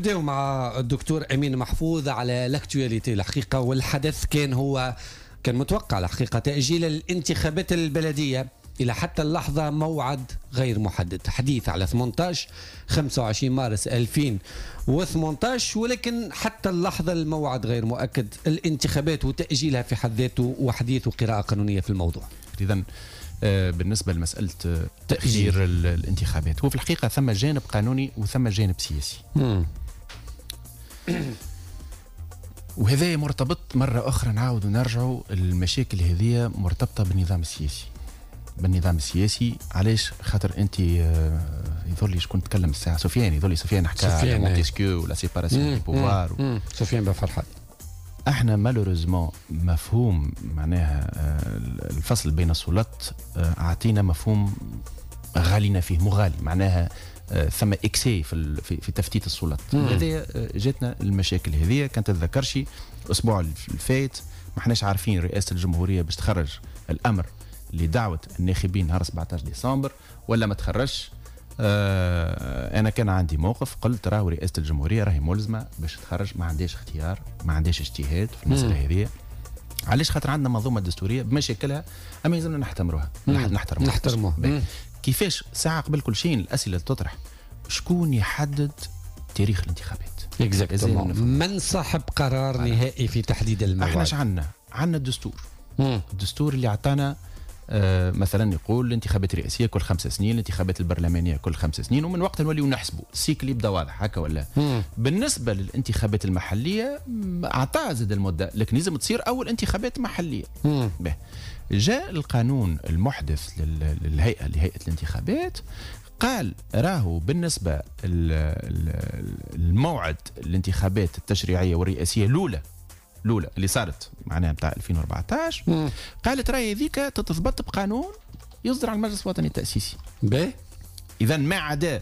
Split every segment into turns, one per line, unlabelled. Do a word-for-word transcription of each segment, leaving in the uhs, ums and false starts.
نبداو مع الدكتور امين محفوظ على لاكتواليتي الحقيقه، والحدث كان هو كان متوقع الحقيقه تاجيل الانتخابات البلديه الى حتى اللحظه، موعد غير محدد. حديث على ثمانية عشر خمسة وعشرين مارس ألفين وثمانية عشر، ولكن حتى اللحظه الموعد غير مؤكد. الانتخابات وتاجيلها في حد ذاته وحديث وقراءه قانونيه في الموضوع.
اذا بالنسبه لمساله تاجيل الانتخابات، هو في الحقيقه ثم جانب قانوني وثم جانب سياسي. وهذا مرتبط مره اخرى، نعاود ونرجعوا المشاكل هذه مرتبطه بالنظام السياسي. بالنظام السياسي علاش؟ خاطر انت يظل لي شكون تكلم الساعه، سفيان يظل لي سفيان حكى على مونتسكيو ولا سيباراسيون دي بوفوار.
سفيان بن فرحات.
احنا مالوريزمون مفهوم معناها الفصل بين السلطات اعطينا مفهوم غالينا فيه، مغالي معناها ثم اكسي في في تفتيت السلطات. هذه جاتنا المشاكل هذه. كانت تتذكرش الاسبوع الفايت ما احناش عارفين رئاسه الجمهوريه باش تخرج الامر لدعوه الناخبين نهار سبعة عشر ديسمبر ولا ما تخرجش. آه انا كان عندي موقف، قلت راهو رئاسه الجمهوريه راهي ملزمه باش تخرج، ما عندهاش اختيار، ما عندهاش اجتهاد في المساله هذه. علاش؟ خاطر عندنا منظومه دستوريه بمشاكلها، اما يلزمنا نحترموها نحترموها
نحترموها.
كيفاش ساعه قبل كل شيء الاسئله تطرح، شكون يحدد تاريخ الانتخابات؟
اكزاكتومون، من صاحب قرار نهائي في تحديد الموعد؟
احنا عندنا عندنا الدستور. مم. الدستور اللي عطانا آه مثلا يقول الانتخابات الرئاسيه كل خمس سنين، الانتخابات البرلمانيه كل خمس سنين، ومن وقت نوليو نحسبوا السيكل يبدا واضح هكا ولا. مم. بالنسبه للانتخابات المحليه اعطاها زاد المده، لكن لازم تصير اول انتخابات محليه. به جاء القانون المحدث للهيئه لهيئه الانتخابات قال راهو بالنسبه الموعد الانتخابات التشريعيه والرئاسيه الاولى الاولى اللي صارت معناها نتاع ألفين وأربعة عشر، مم. قالت راهي هذيك تتضبط بقانون يصدر على المجلس الوطني التاسيسي.
باهي.
اذا ما عدا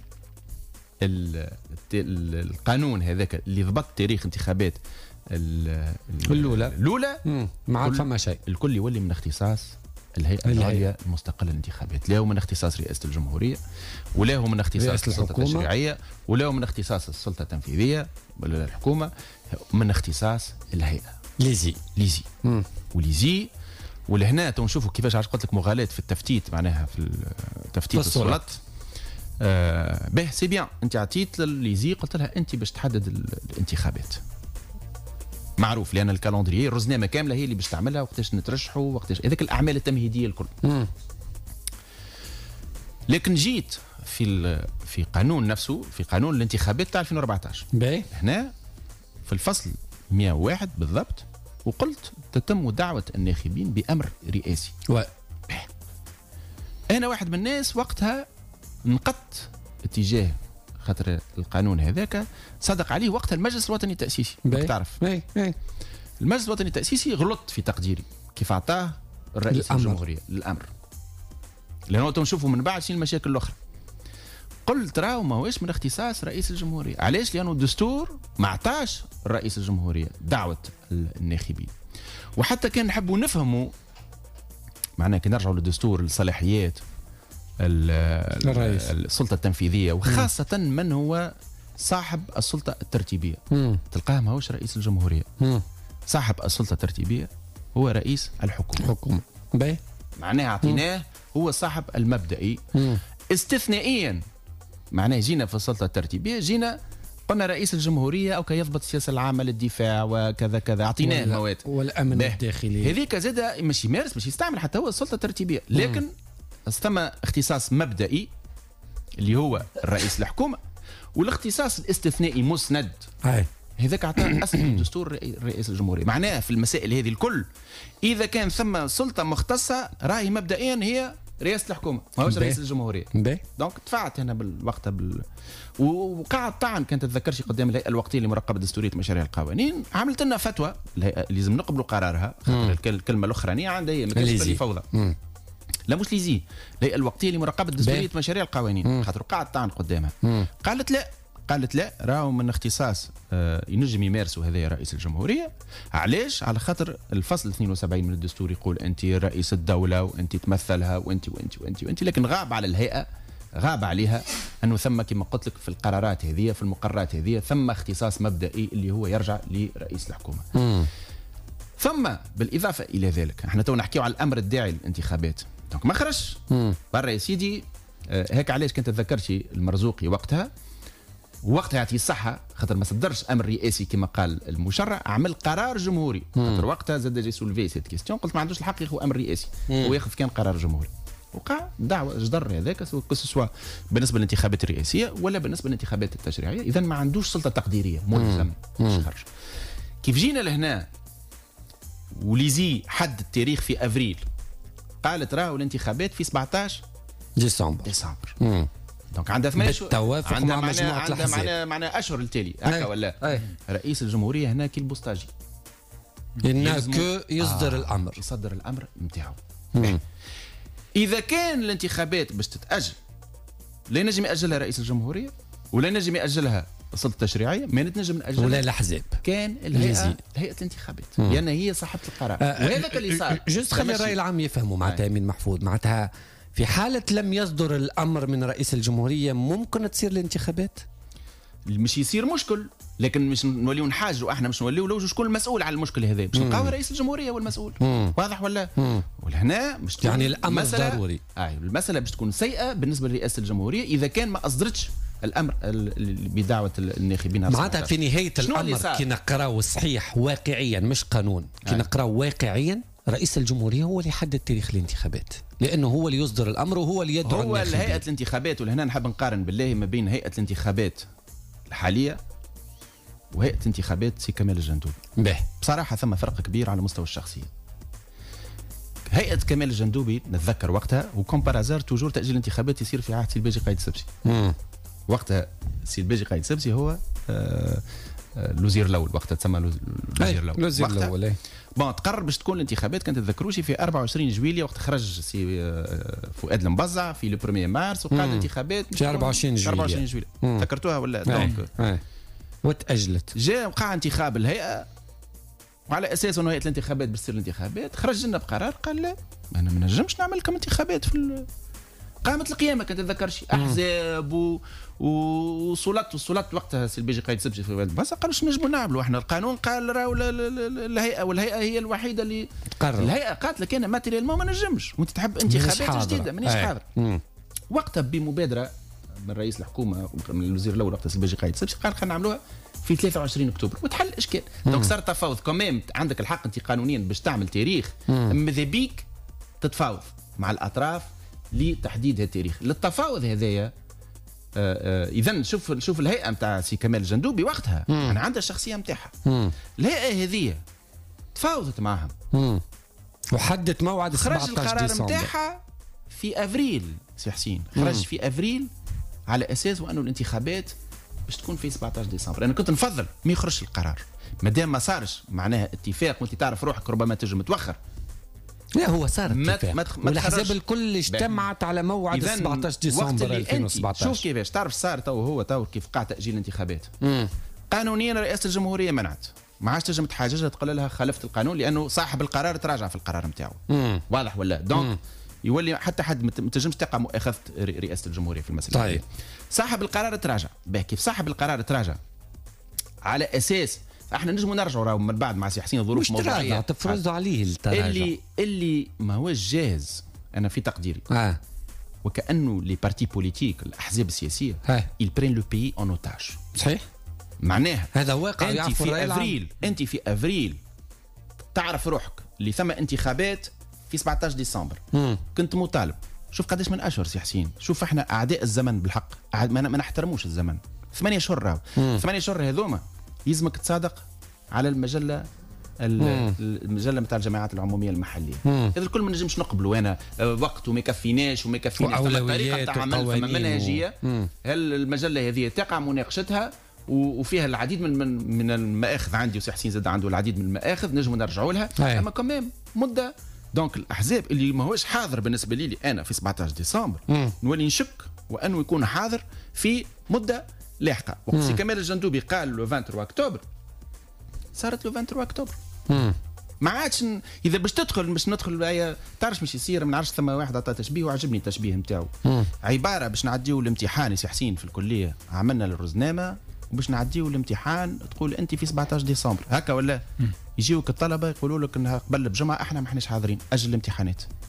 القانون هذاك اللي ضبط تاريخ انتخابات
الاولى
الاولى
ما عاد فما شيء،
الكل يولي من اختصاص الهيئه العليا المستقله للانتخابات، لا هو من اختصاص رئاسه الجمهوريه، ولا هو من اختصاص السلطه التشريعيه، ولا هو من اختصاص السلطه التنفيذيه ولا الحكومه، من اختصاص الهيئه
ليزي
ليزي مم. وليزي. ولهنا تنشوفوا كيفاش عاد قلت لك مغالاه في التفتيت معناها في تفتيت السلطات. آه به سي بيان، انت عطيت لليزي قلت لها انت باش تحدد الانتخابات، معروف لان الكالندريي الرزنامه كامله هي اللي باش تعملها، وقتاش نترشحوا وقتاش هذاك الاعمال التمهيديه الكل. مم. لكن جيت في في قانون نفسه، في قانون الانتخابات تاع ألفين وأربعة عشر
باهي
هنا في الفصل مئة وواحد بالضبط، وقلت تتم دعوه الناخبين بامر رئاسي.
و
انا واحد من الناس وقتها نقدت اتجاه، خاطر القانون هذاك صدق عليه وقتها المجلس الوطني التاسيسي. تعرف
باهي باهي
المجلس الوطني التاسيسي غلط في تقديري كيف اعطاه الرئيس الجمهوريه الامر، لانه تنشوفوا من بعد شنو المشاكل الاخرى. قلت راهو ما هوش من اختصاص رئيس الجمهوريه. علاش؟ لانه الدستور ما عطاش رئيس الجمهوريه دعوه الناخبين. وحتى كان نحبوا نفهموا معناه كي نرجعوا للدستور الصلاحيات
الرئيس
السلطه التنفيذيه، وخاصه من هو صاحب السلطه الترتيبيه. مم. تلقاه ما هوش رئيس الجمهوريه. مم. صاحب السلطه الترتيبيه هو رئيس الحكومه.
الحكومه باهي
معناها اعطيناه هو صاحب المبدئي. مم. استثنائيا معناه جينا في السلطه الترتيبيه، جينا قلنا رئيس الجمهوريه او كيضبط السياسه العامه للدفاع وكذا كذا، اعطيناه مواد
والامن الداخلي.
هذيك زاد مش يمارس مش يستعمل حتى هو السلطه الترتيبيه، لكن ثم اختصاص مبدئي اللي هو رئيس الحكومه، والاختصاص الاستثنائي مسند
هاي
هذاك عطاه اصل الدستور رئيس الجمهوريه. معناه في المسائل هذه الكل اذا كان ثم سلطه مختصه راهي مبدئيا هي رئاسه الحكومه، ما هوش رئيس الجمهوريه. دونك دفعت هنا بالوقت بال... وقعد طعن كانت تتذكرش قدام الهيئه الوقتيه لمراقبه دستوريه مشاريع القوانين، عملت لنا فتوى الهيئه لازم نقبلوا قرارها، خاطر الكلمه الاخرانيه عندها هي ما كانش فوضى. لا مش ليزي، الهيئه الوقتيه لمراقبه دستوريه مشاريع القوانين، خاطر قعد طعن قدامها. مم. قالت لا قالت لا راهو من اختصاص آه ينجم يمارسوا هذا رئيس الجمهوريه. علاش؟ على خاطر الفصل اثنين وسبعين من الدستور يقول انت رئيس الدوله وانت تمثلها وانت وانت وانت وانت، لكن غاب على الهيئه غاب عليها انه ثم كما قلت لك في القرارات هذه في المقررات هذه ثم اختصاص مبدئي اللي هو يرجع لرئيس الحكومه.
مم.
ثم بالاضافه الى ذلك احنا تو نحكيو على الامر الداعي للانتخابات، دونك ما خرجش برا يا سيدي. آه هيك علاش كنت تذكرتي المرزوقي وقتها وقتها يعطيه الصحه خاطر ما صدرش امر رئاسي كما قال المشرع، عمل قرار جمهوري خاطر وقتها زاد جي سولفي سيت كيستيون، قلت ما عندوش الحق ياخذ امر رئاسي وياخذ كان قرار جمهوري. وقع دعوه جدر هذاك سواء بالنسبه للانتخابات الرئاسيه ولا بالنسبه للانتخابات التشريعيه، اذا ما عندوش سلطه تقديريه ملزم باش يخرج. كيف جينا لهنا وليزي حد التاريخ في افريل قالت راهو الانتخابات في سبعطاش
ديسمبر
ديسمبر
مم.
دونك عندها ثمانية شهور
بالتوافق مع مجموعه
عندها
الاحزاب،
معنا معنا اشهر التالي هكا ولا
أي.
رئيس الجمهوريه هنا كي البوسطاجي
انه كو يصدر آه. الامر
يصدر الامر نتاعو. اذا كان الانتخابات باش تتاجل لا ينجم ياجلها رئيس الجمهوريه ولا ينجم ياجلها السلطه التشريعيه، ما نجم ناجلها
ولا الاحزاب،
كان الهيئه هيئه الانتخابات لان هي صاحبه القرار. آه وهذاك اللي صار
جست خلي الراي العام يفهموا معناتها امين محفوظ، معناتها في حاله لم يصدر الامر من رئيس الجمهوريه ممكن تصير الانتخابات؟
مش يصير مشكل، لكن مش نوليو نحاجوا احنا مش نوليو لو شكون المسؤول على المشكل هذا، باش نلقاو رئيس الجمهوريه هو المسؤول. مم. واضح ولا؟
مم.
ولهنا مش
يعني الامر ضروري.
اه المساله باش تكون سيئه بالنسبه لرئاسه الجمهوريه اذا كان ما اصدرتش الامر بدعوه الناخبين.
معناتها في نهايه الامر كي نقراو صحيح واقعيا مش قانون، كي آه. نقراو واقعيا رئيس الجمهوريه هو اللي يحدد تاريخ الانتخابات، لانه هو اللي يصدر الامر وهو اللي يدعو
هو هيئه الانتخابات. ولهنا نحب نقارن بالله ما بين هيئه الانتخابات الحاليه وهيئه انتخابات سي كمال الجندوبي.
به
بصراحه ثم فرق كبير على مستوى الشخصيه. هيئه كمال الجندوبي نتذكر وقتها وكومبارازار توجور تاجيل الانتخابات يصير في عهد سي الباجي قايد السبسي. وقتها سي الباجي قايد السبسي هو آه الوزير الاول، وقتها تسمى الوزير الاول.
الوزير الاول
بون تقرر باش تكون الانتخابات كانت تذكروش في أربعة وعشرين جويلية وقت خرج سي فؤاد المبزع في لو بروميير مارس وقال الانتخابات
في أربعة وعشرين جويلية
أربعة وعشرين جويلية ذكرتوها ولا؟ دونك
وتأجلت.
جاء وقع انتخاب الهيئة وعلى اساس انه هيئة الانتخابات باش تصير الانتخابات خرج لنا بقرار قال لا انا ما نجمش نعمل لكم انتخابات في قامت القيامه كنت تتذكرش احزاب و... وصولات وصولات وقتها سي البيجي قايد سبسي في بس قالوش نجموا نعملوا احنا القانون قال راهو الهيئه والهيئه هي الوحيده اللي
قرر.
الهيئه قالت لك انا ماتيريالمون ما نجمش وانت تحب انتخابات جديده مانيش حاضر. وقتها بمبادره من رئيس الحكومه من الوزير الاول وقتها سي البيجي قايد سبسي قال خلينا نعملوها في ثلاثة وعشرين اكتوبر وتحل الاشكال. دونك صار تفاوض كوميم عندك الحق انت قانونيا باش تعمل تاريخ ماذا بيك تتفاوض مع الاطراف لتحديد التاريخ للتفاوض هذايا. اذا شوف شوف الهيئه نتاع سي كمال الجندوبي وقتها انا يعني عندها الشخصيه نتاعها الهيئه هذه تفاوضت معهم
وحدت موعد
خرج القرار نتاعها في افريل. سي حسين خرج مم. في افريل على اساس وانه الانتخابات باش تكون في سبعطاش ديسمبر. انا كنت نفضل ما يخرجش القرار مادام ما صارش معناها اتفاق وانت تعرف روحك ربما تنجم متوخر.
لا هو صار اتفاق والاحزاب الكل اجتمعت على موعد سبعطاش ديسمبر ألفين وسبعطاش.
شوف كيفاش تعرف صار تو هو تو كيف قاع تاجيل الانتخابات مم. قانونيا رئاسه الجمهوريه منعت ما عادش تنجم تحاججها تقول لها خالفت القانون لانه صاحب القرار تراجع في القرار نتاعو. واضح ولا؟ دونك يولي حتى حد ما تنجمش تقع مؤاخذه رئاسه الجمهوريه في المساله.
طيب
صاحب القرار تراجع به كيف صاحب القرار تراجع على اساس احنا نجموا نرجعوا راهو من بعد مع سي حسين ظروف
موضوعيه تفرضوا عليه التراجع
اللي اللي ما هوش جاهز. انا في تقديري
اه
وكانه لي بارتي بوليتيك الاحزاب السياسيه il prennent le pays en otage.
صحيح
معناها
هذا واقع
انت في افريل انت في افريل تعرف روحك اللي ثم انتخابات في سبعطاش ديسمبر مم. كنت مطالب. شوف قداش من اشهر سي حسين. شوف احنا اعداء الزمن بالحق ما نحترموش الزمن. ثمانية اشهر راهو ثمانية اشهر هذوما يلزمك تصادق على المجله المجله نتاع الجماعات العموميه المحليه. هذا الكل ما نجمش نقبلوا. انا وقت وما يكفيناش وما يكفيناش الطريقه تاع عمل منهجيه. هل المجله هذه تقع مناقشتها وفيها العديد من من, من المآخذ عندي وسي حسين زاد عنده العديد من المآخذ نجموا نرجعوا لها. اما كمان مده دونك الاحزاب اللي ما هوش حاضر بالنسبه لي انا في سبعطاش ديسمبر مم. نولي نشك وانه يكون حاضر في مده لاحقه. وقت سي كمال الجندوبي قال لو ثلاثة وعشرين اكتوبر صارت لو ثلاثة وعشرين اكتوبر. مم. ما عادش ن... اذا باش تدخل باش ندخل هي تعرفش مش يصير ما نعرفش ثم واحد عطى تشبيه وعجبني التشبيه نتاعو عباره باش نعديو الامتحان يا سي حسين في الكليه عملنا الرزنامه وباش نعديو الامتحان تقول انت في سبعطاش ديسمبر هكا ولا يجيوك الطلبه يقولوا لك انها قبل بجمعه احنا ما احناش حاضرين اجل الامتحانات